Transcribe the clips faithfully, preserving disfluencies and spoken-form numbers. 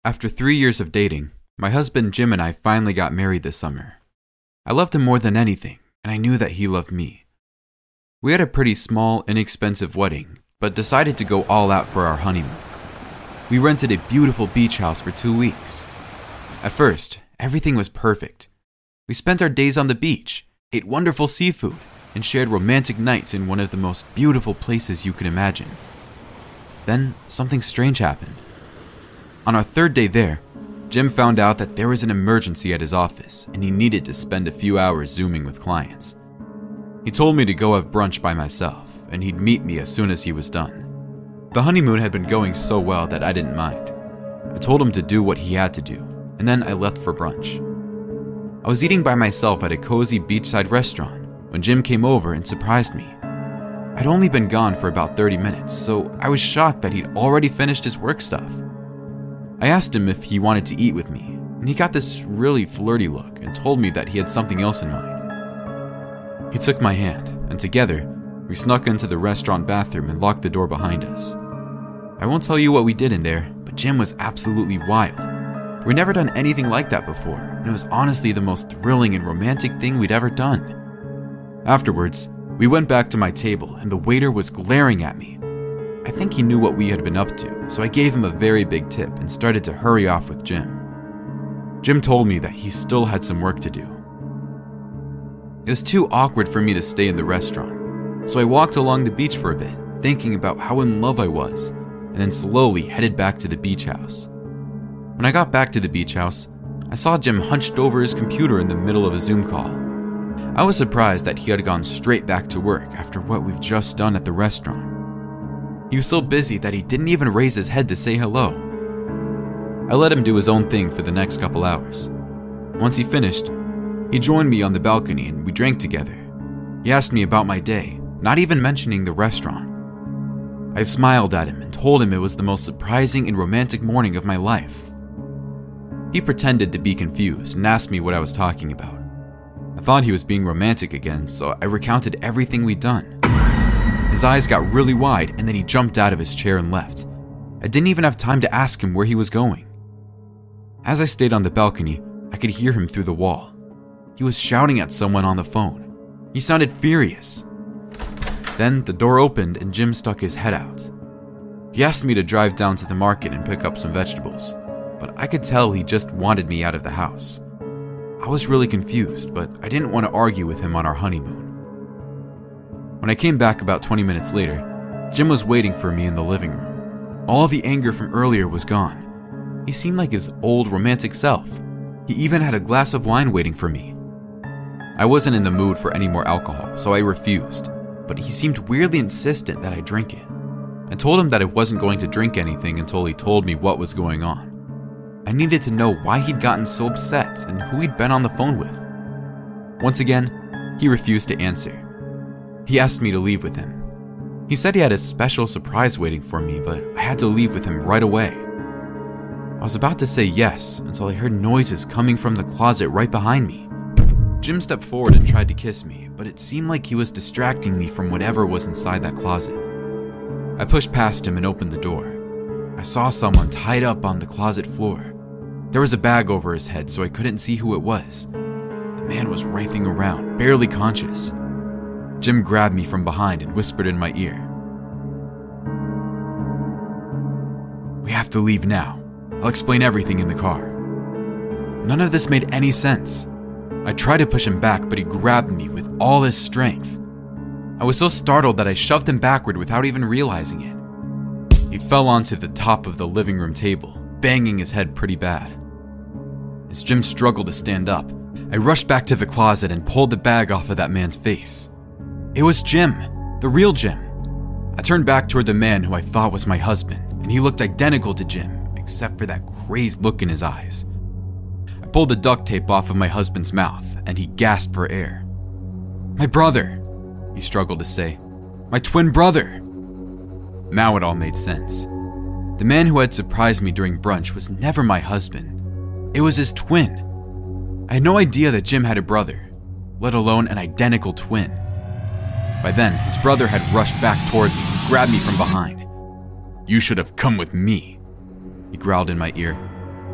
After three years of dating, my husband Jim and I finally got married this summer. I loved him more than anything, and I knew that he loved me. We had a pretty small, inexpensive wedding, but decided to go all out for our honeymoon. We rented a beautiful beach house for two weeks. At first, everything was perfect. We spent our days on the beach, ate wonderful seafood, and shared romantic nights in one of the most beautiful places you can imagine. Then, something strange happened. On our third day there, Jim found out that there was an emergency at his office and he needed to spend a few hours Zooming with clients. He told me to go have brunch by myself and he'd meet me as soon as he was done. The honeymoon had been going so well that I didn't mind. I told him to do what he had to do, and then I left for brunch. I was eating by myself at a cozy beachside restaurant when Jim came over and surprised me. I'd only been gone for about thirty minutes, so I was shocked that he'd already finished his work stuff. I asked him if he wanted to eat with me, and he got this really flirty look and told me that he had something else in mind. He took my hand, and together, we snuck into the restaurant bathroom and locked the door behind us. I won't tell you what we did in there, but Jim was absolutely wild. We'd never done anything like that before, and it was honestly the most thrilling and romantic thing we'd ever done. Afterwards, we went back to my table, and the waiter was glaring at me. I think he knew what we had been up to, so I gave him a very big tip and started to hurry off with Jim. Jim told me that he still had some work to do. It was too awkward for me to stay in the restaurant, so I walked along the beach for a bit, thinking about how in love I was, and then slowly headed back to the beach house. When I got back to the beach house, I saw Jim hunched over his computer in the middle of a Zoom call. I was surprised that he had gone straight back to work after what we've just done at the restaurant. He was so busy that he didn't even raise his head to say hello. I let him do his own thing for the next couple hours. Once he finished, he joined me on the balcony and we drank together. He asked me about my day, not even mentioning the restaurant. I smiled at him and told him it was the most surprising and romantic morning of my life. He pretended to be confused and asked me what I was talking about. I thought he was being romantic again, so I recounted everything we'd done. His eyes got really wide and then he jumped out of his chair and left. I didn't even have time to ask him where he was going. As I stayed on the balcony, I could hear him through the wall. He was shouting at someone on the phone. He sounded furious. Then the door opened and Jim stuck his head out. He asked me to drive down to the market and pick up some vegetables, but I could tell he just wanted me out of the house. I was really confused, but I didn't want to argue with him on our honeymoon. When I came back about twenty minutes later, Jim was waiting for me in the living room. All the anger from earlier was gone. He seemed like his old romantic self. He even had a glass of wine waiting for me. I wasn't in the mood for any more alcohol, so I refused, but he seemed weirdly insistent that I drink it. I told him that I wasn't going to drink anything until he told me what was going on. I needed to know why he'd gotten so upset and who he'd been on the phone with. Once again, he refused to answer. He asked me to leave with him. He said he had a special surprise waiting for me, but I had to leave with him right away. I was about to say yes until I heard noises coming from the closet right behind me. Jim stepped forward and tried to kiss me, but it seemed like he was distracting me from whatever was inside that closet. I pushed past him and opened the door. I saw someone tied up on the closet floor. There was a bag over his head, so I couldn't see who it was. The man was writhing around, barely conscious. Jim grabbed me from behind and whispered in my ear, "We have to leave now. I'll explain everything in the car." None of this made any sense. I tried to push him back, but he grabbed me with all his strength. I was so startled that I shoved him backward without even realizing it. He fell onto the top of the living room table, banging his head pretty bad. As Jim struggled to stand up, I rushed back to the closet and pulled the bag off of that man's face. It was Jim, the real Jim. I turned back toward the man who I thought was my husband, and he looked identical to Jim, except for that crazed look in his eyes. I pulled the duct tape off of my husband's mouth, and he gasped for air. "My brother," he struggled to say. "My twin brother." Now it all made sense. The man who had surprised me during brunch was never my husband. It was his twin. I had no idea that Jim had a brother, let alone an identical twin. By then, his brother had rushed back toward me and grabbed me from behind. "You should have come with me," he growled in my ear.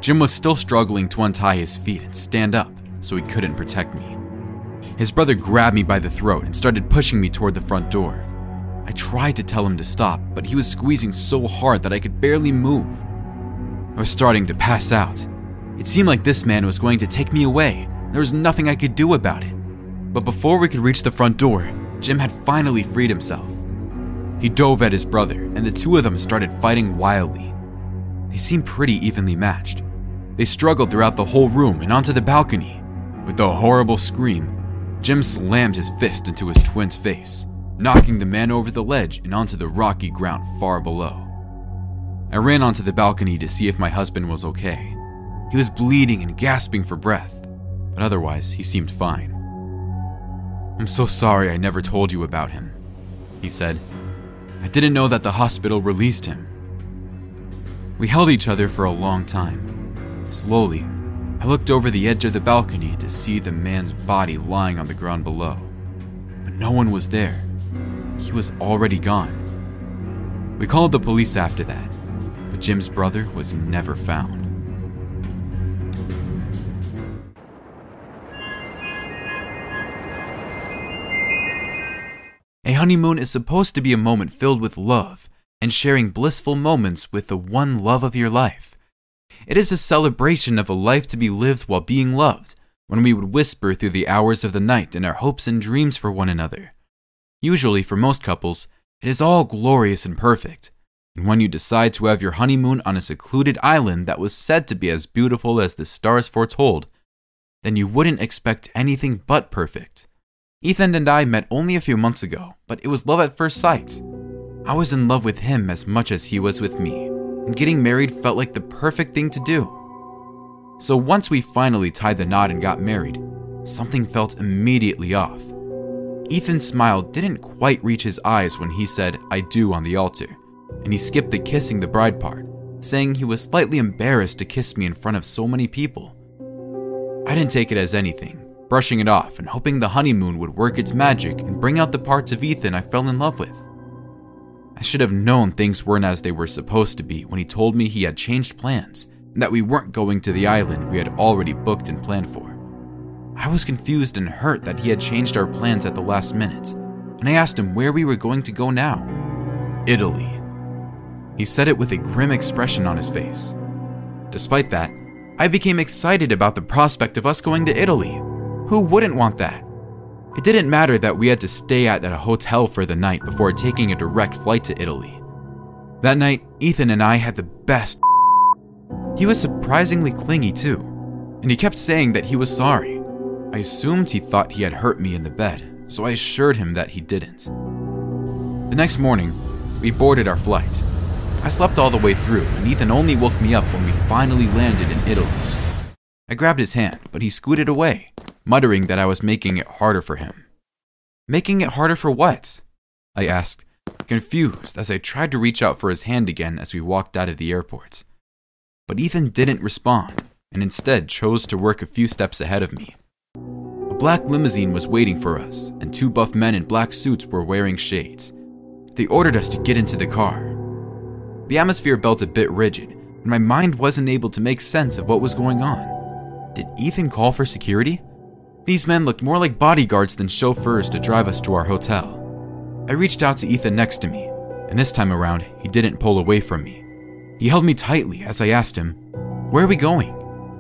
Jim was still struggling to untie his feet and stand up, so he couldn't protect me. His brother grabbed me by the throat and started pushing me toward the front door. I tried to tell him to stop, but he was squeezing so hard that I could barely move. I was starting to pass out. It seemed like this man was going to take me away. There was nothing I could do about it. But before we could reach the front door, Jim had finally freed himself. He dove at his brother, and the two of them started fighting wildly. They seemed pretty evenly matched. They struggled throughout the whole room and onto the balcony. With a horrible scream, Jim slammed his fist into his twin's face, knocking the man over the ledge and onto the rocky ground far below. I ran onto the balcony to see if my husband was okay. He was bleeding and gasping for breath, but otherwise he seemed fine. "I'm so sorry I never told you about him," he said. "I didn't know that the hospital released him." We held each other for a long time. Slowly, I looked over the edge of the balcony to see the man's body lying on the ground below. But no one was there. He was already gone. We called the police after that, but Jim's brother was never found. A honeymoon is supposed to be a moment filled with love and sharing blissful moments with the one love of your life. It is a celebration of a life to be lived while being loved, when we would whisper through the hours of the night in our hopes and dreams for one another. Usually, for most couples, it is all glorious and perfect, and when you decide to have your honeymoon on a secluded island that was said to be as beautiful as the stars foretold, then you wouldn't expect anything but perfect. Ethan and I met only a few months ago, but it was love at first sight. I was in love with him as much as he was with me, and getting married felt like the perfect thing to do. So once we finally tied the knot and got married, something felt immediately off. Ethan's smile didn't quite reach his eyes when he said "I do" on the altar, and he skipped the kissing the bride part, saying he was slightly embarrassed to kiss me in front of so many people. I didn't take it as anything, brushing it off and hoping the honeymoon would work its magic and bring out the parts of Ethan I fell in love with. I should have known things weren't as they were supposed to be when he told me he had changed plans and that we weren't going to the island we had already booked and planned for. I was confused and hurt that he had changed our plans at the last minute, and I asked him where we were going to go now. "Italy." He said it with a grim expression on his face. Despite that, I became excited about the prospect of us going to Italy. Who wouldn't want that? It didn't matter that we had to stay at a hotel for the night before taking a direct flight to Italy. That night, Ethan and I had the best. He was surprisingly clingy too, and he kept saying that he was sorry. I assumed he thought he had hurt me in the bed, so I assured him that he didn't. The next morning, we boarded our flight. I slept all the way through, and Ethan only woke me up when we finally landed in Italy. I grabbed his hand, but he scooted away, muttering that I was making it harder for him. Making it harder for what? I asked, confused as I tried to reach out for his hand again as we walked out of the airport. But Ethan didn't respond, and instead chose to work a few steps ahead of me. A black limousine was waiting for us, and two buff men in black suits were wearing shades. They ordered us to get into the car. The atmosphere felt a bit rigid, and my mind wasn't able to make sense of what was going on. Did Ethan call for security? These men looked more like bodyguards than chauffeurs to drive us to our hotel. I reached out to Ethan next to me, and this time around, he didn't pull away from me. He held me tightly as I asked him, "Where are we going?"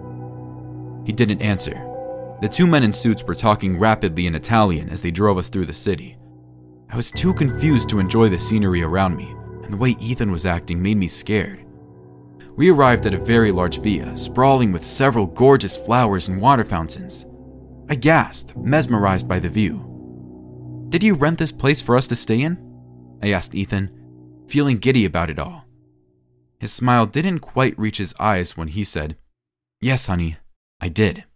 He didn't answer. The two men in suits were talking rapidly in Italian as they drove us through the city. I was too confused to enjoy the scenery around me, and the way Ethan was acting made me scared. We arrived at a very large villa, sprawling with several gorgeous flowers and water fountains. I gasped, mesmerized by the view. "Did you rent this place for us to stay in?" I asked Ethan, feeling giddy about it all. His smile didn't quite reach his eyes when he said, "Yes, honey, I did."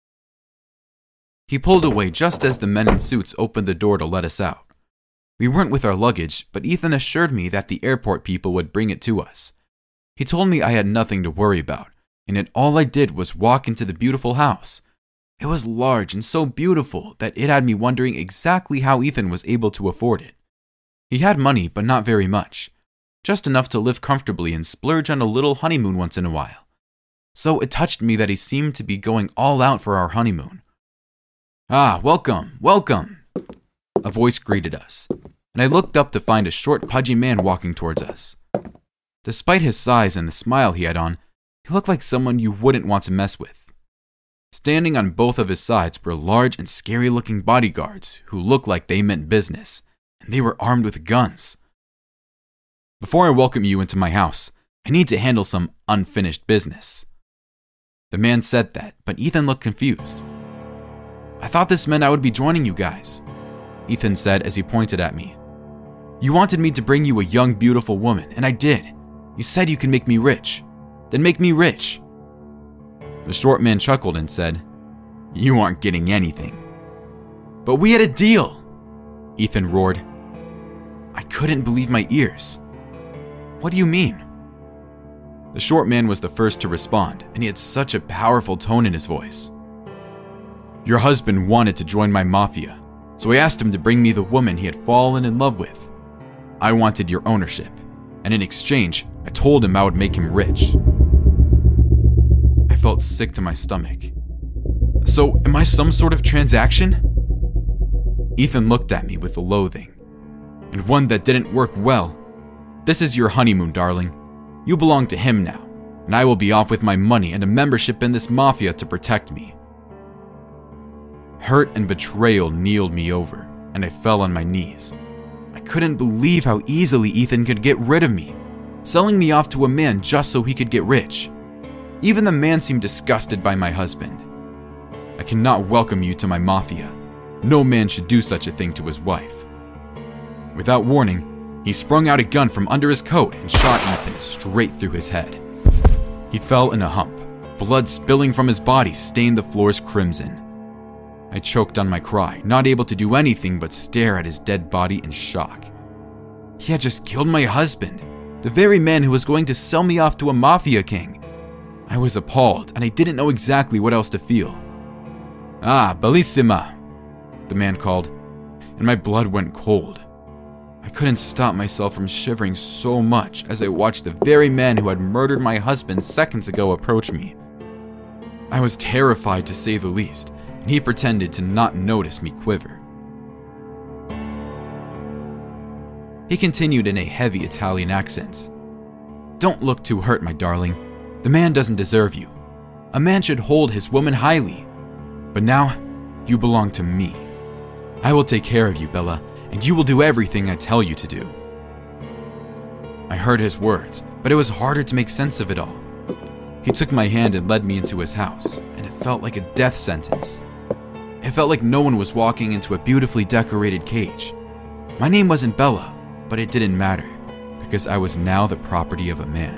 He pulled away just as the men in suits opened the door to let us out. We weren't with our luggage, but Ethan assured me that the airport people would bring it to us. He told me I had nothing to worry about, and that all I did was walk into the beautiful house. It was large and so beautiful that it had me wondering exactly how Ethan was able to afford it. He had money, but not very much. Just enough to live comfortably and splurge on a little honeymoon once in a while. so it touched me that he seemed to be going all out for our honeymoon. "Ah, welcome, welcome," a voice greeted us, and I looked up to find a short, pudgy man walking towards us. Despite his size and the smile he had on, he looked like someone you wouldn't want to mess with. Standing on both of his sides were large and scary-looking bodyguards who looked like they meant business, and they were armed with guns. "Before I welcome you into my house, I need to handle some unfinished business." The man said that, but Ethan looked confused. "I thought this meant I would be joining you guys," Ethan said as he pointed at me. "You wanted me to bring you a young, beautiful woman, and I did. You said you can make me rich. Then make me rich." The short man chuckled and said, "You aren't getting anything." "But we had a deal," Ethan roared. I couldn't believe my ears. "What do you mean?" The short man was the first to respond, and he had such a powerful tone in his voice. "Your husband wanted to join my mafia, so I asked him to bring me the woman he had fallen in love with. I wanted your ownership, and in exchange, I told him I would make him rich." I felt sick to my stomach. "So, am I some sort of transaction?" Ethan looked at me with loathing. "And one that didn't work well. This is your honeymoon, darling. You belong to him now, and I will be off with my money and a membership in this mafia to protect me." Hurt and betrayal kneeled me over, and I fell on my knees. I couldn't believe how easily Ethan could get rid of me, selling me off to a man just so he could get rich. Even the man seemed disgusted by my husband. "I cannot welcome you to my mafia. No man should do such a thing to his wife." Without warning, he sprung out a gun from under his coat and shot Ethan straight through his head. He fell in a hump. Blood spilling from his body stained the floors crimson. I choked on my cry, not able to do anything but stare at his dead body in shock. He had just killed my husband, the very man who was going to sell me off to a mafia king. I was appalled, and I didn't know exactly what else to feel. "Ah, bellissima," the man called, and my blood went cold. I couldn't stop myself from shivering so much as I watched the very man who had murdered my husband seconds ago approach me. I was terrified to say the least, and he pretended to not notice me quiver. He continued in a heavy Italian accent. "Don't look too hurt, my darling. The man doesn't deserve you. A man should hold his woman highly. But now, you belong to me. I will take care of you, Bella, and you will do everything I tell you to do." I heard his words, but it was harder to make sense of it all. He took my hand and led me into his house, and it felt like a death sentence. It felt like no one was walking into a beautifully decorated cage. My name wasn't Bella, but it didn't matter, because I was now the property of a man.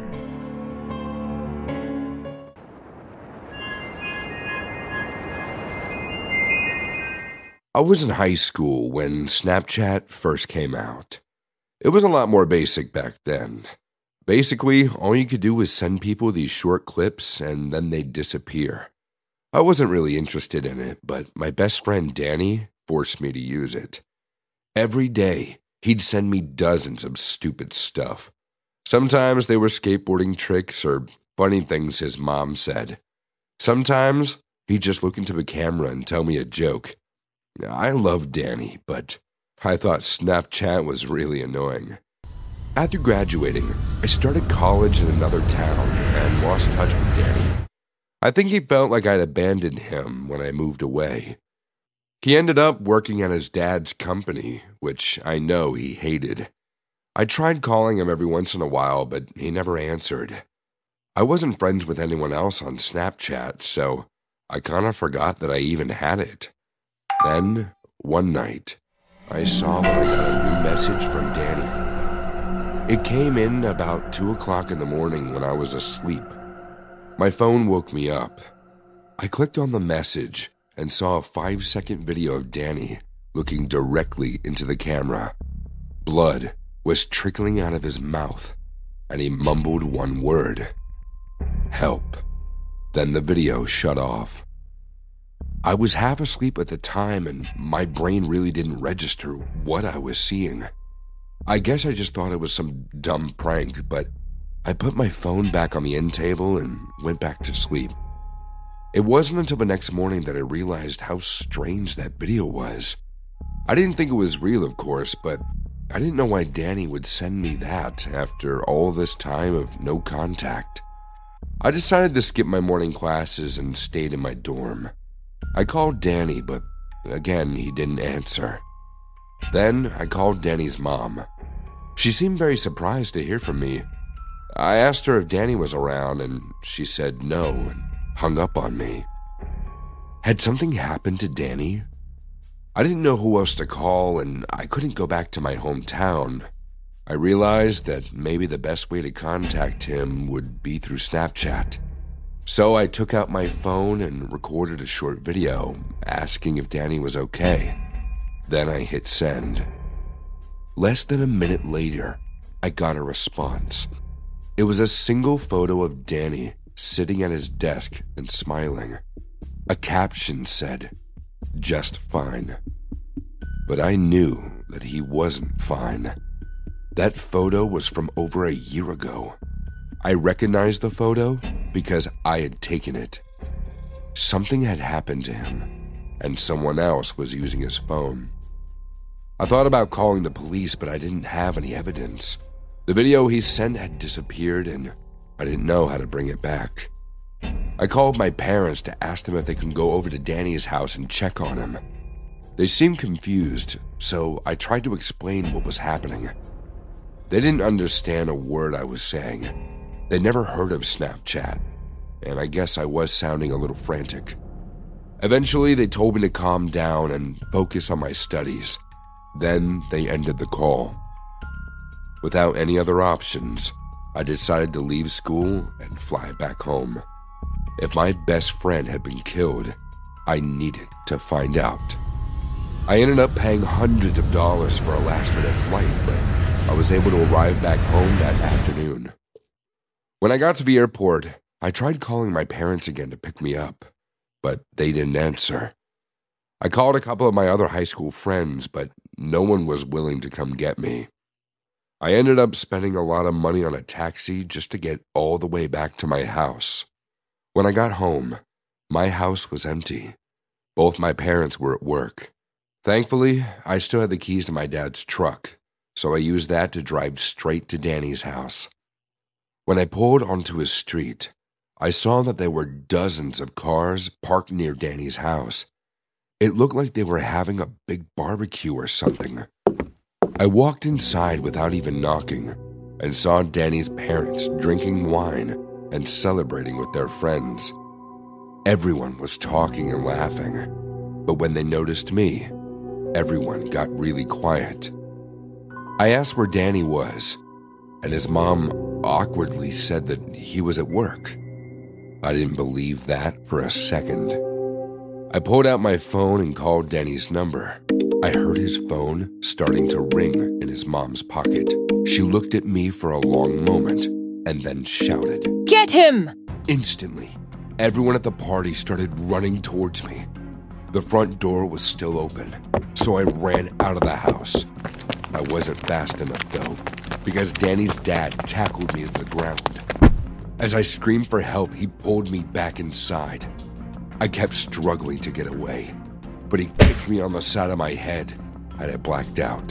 I was in high school when Snapchat first came out. It was a lot more basic back then. Basically, all you could do was send people these short clips and then they'd disappear. I wasn't really interested in it, but my best friend Danny forced me to use it. Every day, he'd send me dozens of stupid stuff. Sometimes they were skateboarding tricks or funny things his mom said. Sometimes, he'd just look into the camera and tell me a joke. I loved Danny, but I thought Snapchat was really annoying. After graduating, I started college in another town and lost touch with Danny. I think he felt like I'd abandoned him when I moved away. He ended up working at his dad's company, which I know he hated. I tried calling him every once in a while, but he never answered. I wasn't friends with anyone else on Snapchat, so I kind of forgot that I even had it. Then, one night, I saw when I got a new message from Danny. It came in about two o'clock in the morning when I was asleep. My phone woke me up. I clicked on the message and saw a five-second video of Danny looking directly into the camera. Blood was trickling out of his mouth, and he mumbled one word. Help. Then the video shut off. I was half asleep at the time, and my brain really didn't register what I was seeing. I guess I just thought it was some dumb prank, but I put my phone back on the end table and went back to sleep. It wasn't until the next morning that I realized how strange that video was. I didn't think it was real, of course, but I didn't know why Danny would send me that after all this time of no contact. I decided to skip my morning classes and stayed in my dorm. I called Danny, but again, he didn't answer. Then I called Danny's mom. She seemed very surprised to hear from me. I asked her if Danny was around, and she said no and hung up on me. Had something happened to Danny? I didn't know who else to call, and I couldn't go back to my hometown. I realized that maybe the best way to contact him would be through Snapchat. So I took out my phone and recorded a short video asking if Danny was okay. Then I hit send. Less than a minute later, I got a response. It was a single photo of Danny sitting at his desk and smiling. A caption said, "Just fine." But I knew that he wasn't fine. That photo was from over a year ago. I recognized the photo because I had taken it. Something had happened to him, and someone else was using his phone. I thought about calling the police, but I didn't have any evidence. The video he sent had disappeared, and I didn't know how to bring it back. I called my parents to ask them if they could go over to Danny's house and check on him. They seemed confused, so I tried to explain what was happening. They didn't understand a word I was saying. They'd never heard of Snapchat, and I guess I was sounding a little frantic. Eventually, they told me to calm down and focus on my studies. Then they ended the call. Without any other options, I decided to leave school and fly back home. If my best friend had been killed, I needed to find out. I ended up paying hundreds of dollars for a last-minute flight, but I was able to arrive back home that afternoon. When I got to the airport, I tried calling my parents again to pick me up, but they didn't answer. I called a couple of my other high school friends, but no one was willing to come get me. I ended up spending a lot of money on a taxi just to get all the way back to my house. When I got home, my house was empty. Both my parents were at work. Thankfully, I still had the keys to my dad's truck, so I used that to drive straight to Danny's house. When I pulled onto his street, I saw that there were dozens of cars parked near Danny's house. It looked like they were having a big barbecue or something. I walked inside without even knocking and saw Danny's parents drinking wine and celebrating with their friends. Everyone was talking and laughing, but when they noticed me, everyone got really quiet. I asked where Danny was, and his mom awkwardly said that he was at work. I didn't believe that for a second. I pulled out my phone and called Danny's number. I heard his phone starting to ring in his mom's pocket. She looked at me for a long moment and then shouted, "Get him!" Instantly, everyone at the party started running towards me. The front door was still open, so I ran out of the house. I wasn't fast enough, though, because Danny's dad tackled me to the ground. As I screamed for help, he pulled me back inside. I kept struggling to get away, but he kicked me on the side of my head and I blacked out.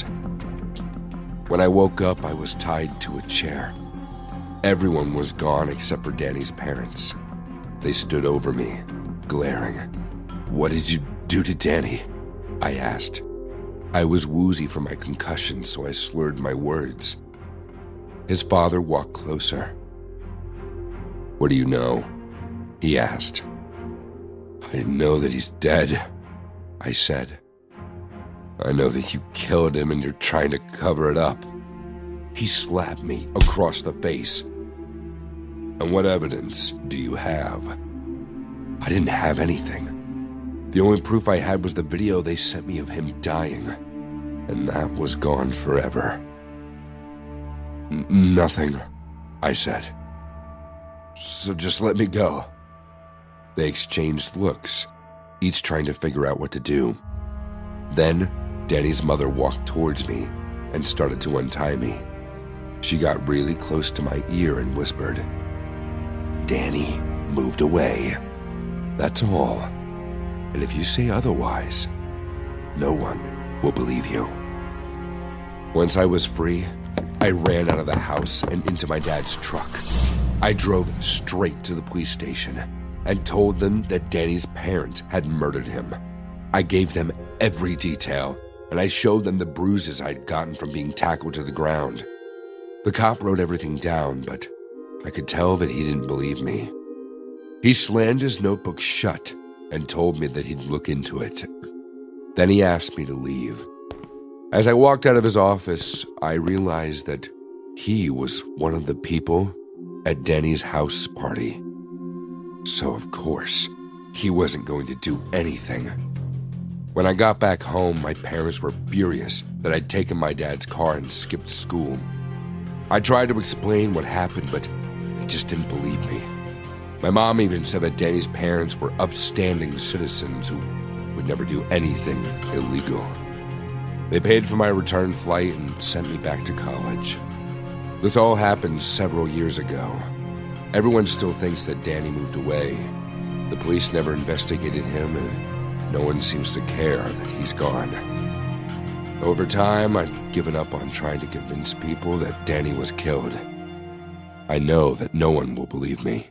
When I woke up, I was tied to a chair. Everyone was gone except for Danny's parents. They stood over me, glaring. "What did you do to Danny?" I asked. I was woozy from my concussion, so I slurred my words. His father walked closer. "What do you know?" he asked. "I know that he's dead," I said. "I know that you killed him and you're trying to cover it up." He slapped me across the face. "And what evidence do you have?" I didn't have anything. The only proof I had was the video they sent me of him dying, and that was gone forever. N- nothing, I said. "So just let me go." They exchanged looks, each trying to figure out what to do. Then, Danny's mother walked towards me and started to untie me. She got really close to my ear and whispered, "Danny moved away. That's all. And if you say otherwise, no one will believe you." Once I was free, I ran out of the house and into my dad's truck. I drove straight to the police station and told them that Danny's parents had murdered him. I gave them every detail, and I showed them the bruises I'd gotten from being tackled to the ground. The cop wrote everything down, but I could tell that he didn't believe me. He slammed his notebook shut and told me that he'd look into it. Then he asked me to leave. As I walked out of his office, I realized that he was one of the people at Danny's house party. So, of course, he wasn't going to do anything. When I got back home, my parents were furious that I'd taken my dad's car and skipped school. I tried to explain what happened, but they just didn't believe me. My mom even said that Danny's parents were upstanding citizens who would never do anything illegal. They paid for my return flight and sent me back to college. This all happened several years ago. Everyone still thinks that Danny moved away. The police never investigated him, and no one seems to care that he's gone. Over time, I've given up on trying to convince people that Danny was killed. I know that no one will believe me.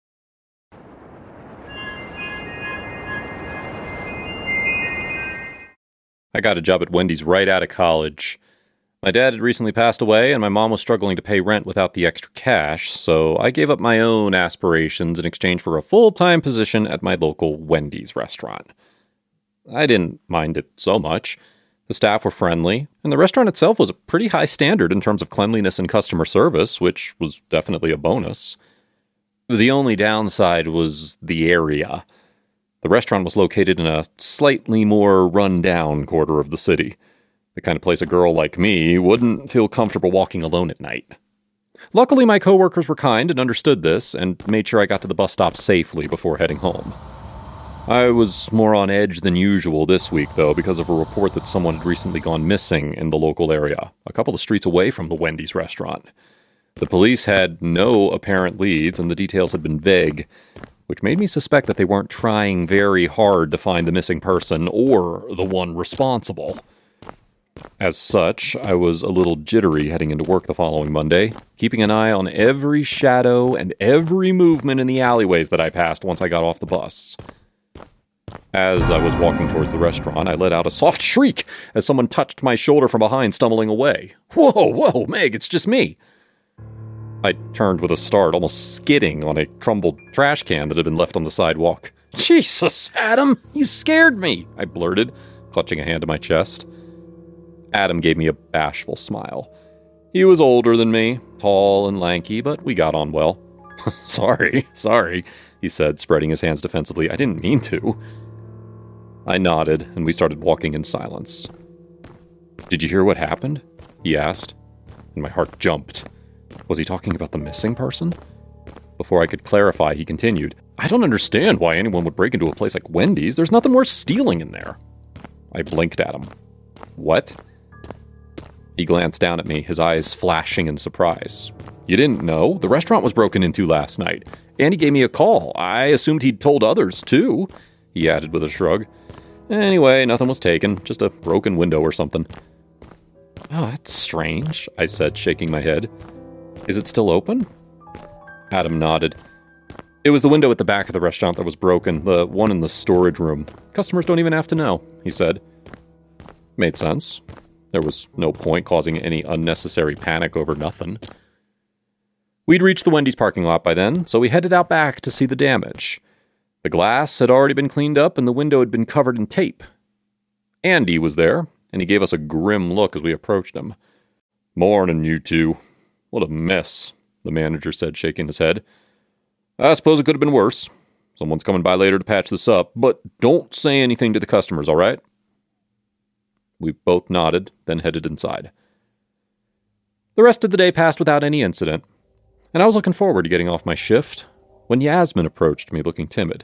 I got a job at Wendy's right out of college. My dad had recently passed away, and my mom was struggling to pay rent without the extra cash, so I gave up my own aspirations in exchange for a full-time position at my local Wendy's restaurant. I didn't mind it so much. The staff were friendly, and the restaurant itself was a pretty high standard in terms of cleanliness and customer service, which was definitely a bonus. The only downside was the area. The restaurant was located in a slightly more run-down quarter of the city, the kind of place a girl like me wouldn't feel comfortable walking alone at night. Luckily, my coworkers were kind and understood this, and made sure I got to the bus stop safely before heading home. I was more on edge than usual this week, though, because of a report that someone had recently gone missing in the local area, a couple of streets away from the Wendy's restaurant. The police had no apparent leads, and the details had been vague, which made me suspect that they weren't trying very hard to find the missing person or the one responsible. As such, I was a little jittery heading into work the following Monday, keeping an eye on every shadow and every movement in the alleyways that I passed once I got off the bus. As I was walking towards the restaurant, I let out a soft shriek as someone touched my shoulder from behind, stumbling away. "Whoa, whoa, Meg, it's just me!" I turned with a start, almost skidding on a crumbled trash can that had been left on the sidewalk. "Jesus, Adam, you scared me," I blurted, clutching a hand to my chest. Adam gave me a bashful smile. He was older than me, tall and lanky, but we got on well. sorry, sorry, he said, spreading his hands defensively. "I didn't mean to." I nodded, and we started walking in silence. "Did you hear what happened?" he asked, and my heart jumped. Was he talking about the missing person? Before I could clarify, he continued, "I don't understand why anyone would break into a place like Wendy's. There's nothing worth stealing in there." I blinked at him. "What?" He glanced down at me, his eyes flashing in surprise. "You didn't know? The restaurant was broken into last night. And he gave me a call. I assumed he'd told others, too," he added with a shrug. "Anyway, nothing was taken. Just a broken window or something." "Oh, that's strange," I said, shaking my head. "Is it still open?" Adam nodded. "It was the window at the back of the restaurant that was broken, the one in the storage room. Customers don't even have to know," he said. Made sense. There was no point causing any unnecessary panic over nothing. We'd reached the Wendy's parking lot by then, so we headed out back to see the damage. The glass had already been cleaned up and the window had been covered in tape. Andy was there, and he gave us a grim look as we approached him. "Morning, you two. What a mess," the manager said, shaking his head. "I suppose it could have been worse. Someone's coming by later to patch this up, but don't say anything to the customers, all right?" We both nodded, then headed inside. The rest of the day passed without any incident, and I was looking forward to getting off my shift when Yasmin approached me looking timid.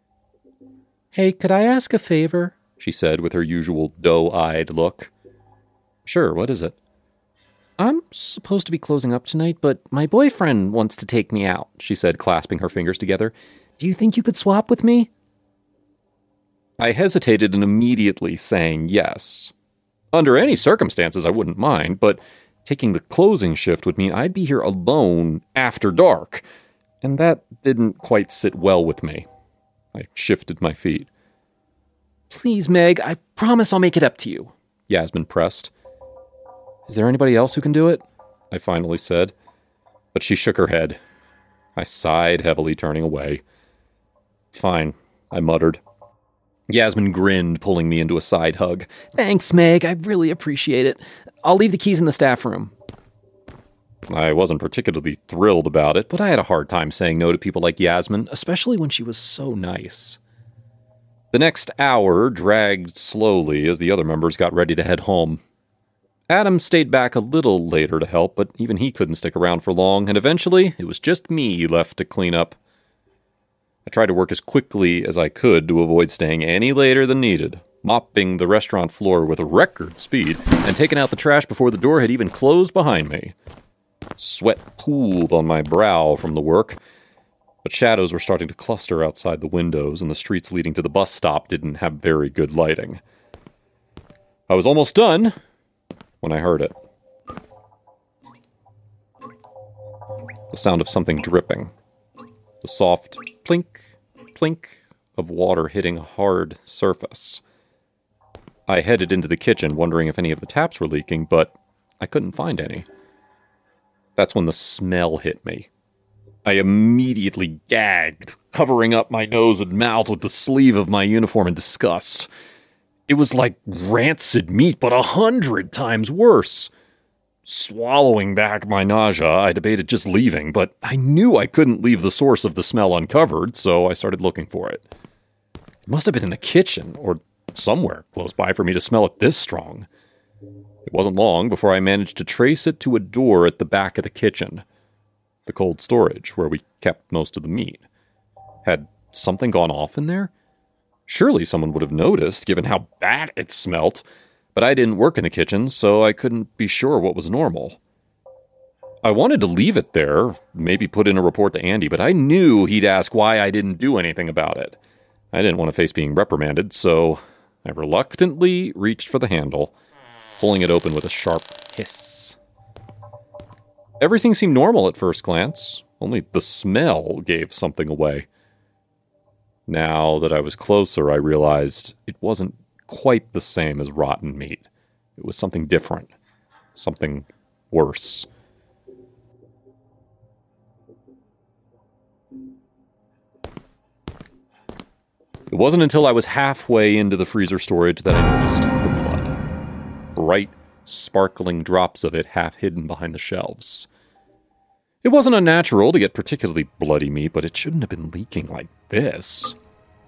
"Hey, could I ask a favor?" she said with her usual doe-eyed look. "Sure, what is it?" I'm supposed to be closing up tonight, but my boyfriend wants to take me out, she said, clasping her fingers together. Do you think you could swap with me? I hesitated and immediately saying yes. Under any circumstances, I wouldn't mind, but taking the closing shift would mean I'd be here alone after dark, and that didn't quite sit well with me. I shifted my feet. Please, Meg, I promise I'll make it up to you, Yasmin pressed. Is there anybody else who can do it? I finally said, but she shook her head. I sighed heavily, turning away. Fine, I muttered. Yasmin grinned, pulling me into a side hug. Thanks, Meg, I really appreciate it. I'll leave the keys in the staff room. I wasn't particularly thrilled about it, but I had a hard time saying no to people like Yasmin, especially when she was so nice. The next hour dragged slowly as the other members got ready to head home. Adam stayed back a little later to help, but even he couldn't stick around for long, and eventually it was just me left to clean up. I tried to work as quickly as I could to avoid staying any later than needed, mopping the restaurant floor with record speed and taking out the trash before the door had even closed behind me. Sweat pooled on my brow from the work, but shadows were starting to cluster outside the windows, and the streets leading to the bus stop didn't have very good lighting. I was almost done when I heard it. The sound of something dripping. The soft plink, plink of water hitting a hard surface. I headed into the kitchen, wondering if any of the taps were leaking, but I couldn't find any. That's when the smell hit me. I immediately gagged, covering up my nose and mouth with the sleeve of my uniform in disgust. It was like rancid meat, but a hundred times worse. Swallowing back my nausea, I debated just leaving, but I knew I couldn't leave the source of the smell uncovered, so I started looking for it. It must have been in the kitchen, or somewhere close by for me to smell it this strong. It wasn't long before I managed to trace it to a door at the back of the kitchen. The cold storage, where we kept most of the meat. Had something gone off in there? Surely someone would have noticed, given how bad it smelt. But I didn't work in the kitchen, so I couldn't be sure what was normal. I wanted to leave it there, maybe put in a report to Andy, but I knew he'd ask why I didn't do anything about it. I didn't want to face being reprimanded, so I reluctantly reached for the handle, pulling it open with a sharp hiss. Everything seemed normal at first glance, only the smell gave something away. Now that I was closer, I realized it wasn't quite the same as rotten meat. It was something different, something worse. It wasn't until I was halfway into the freezer storage that I noticed the blood. Bright, sparkling drops of it half hidden behind the shelves. It wasn't unnatural to get particularly bloody meat, but it shouldn't have been leaking like this.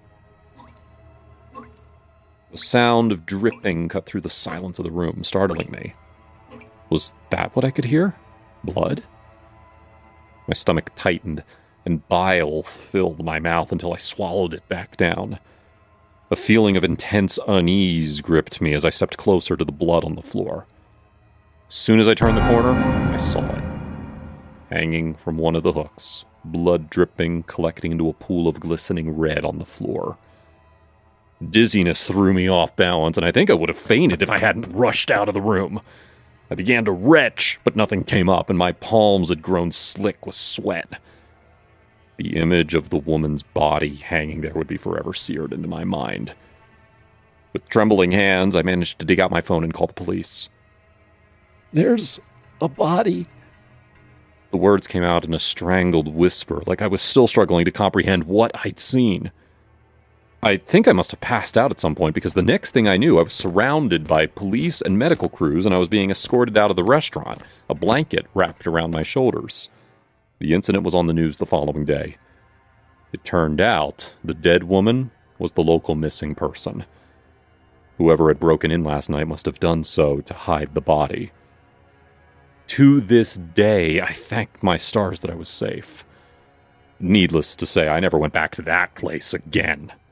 The sound of dripping cut through the silence of the room, startling me. Was that what I could hear? Blood? My stomach tightened, and bile filled my mouth until I swallowed it back down. A feeling of intense unease gripped me as I stepped closer to the blood on the floor. As soon as I turned the corner, I saw it. Hanging from one of the hooks, blood dripping, collecting into a pool of glistening red on the floor. Dizziness threw me off balance, and I think I would have fainted if I hadn't rushed out of the room. I began to retch, but nothing came up, and my palms had grown slick with sweat. The image of the woman's body hanging there would be forever seared into my mind. With trembling hands, I managed to dig out my phone and call the police. "There's a body." The words came out in a strangled whisper, like I was still struggling to comprehend what I'd seen. I think I must have passed out at some point, because the next thing I knew, I was surrounded by police and medical crews, and I was being escorted out of the restaurant, a blanket wrapped around my shoulders. The incident was on the news the following day. It turned out the dead woman was the local missing person. Whoever had broken in last night must have done so to hide the body. To this day, I thank my stars that I was safe. Needless to say, I never went back to that place again.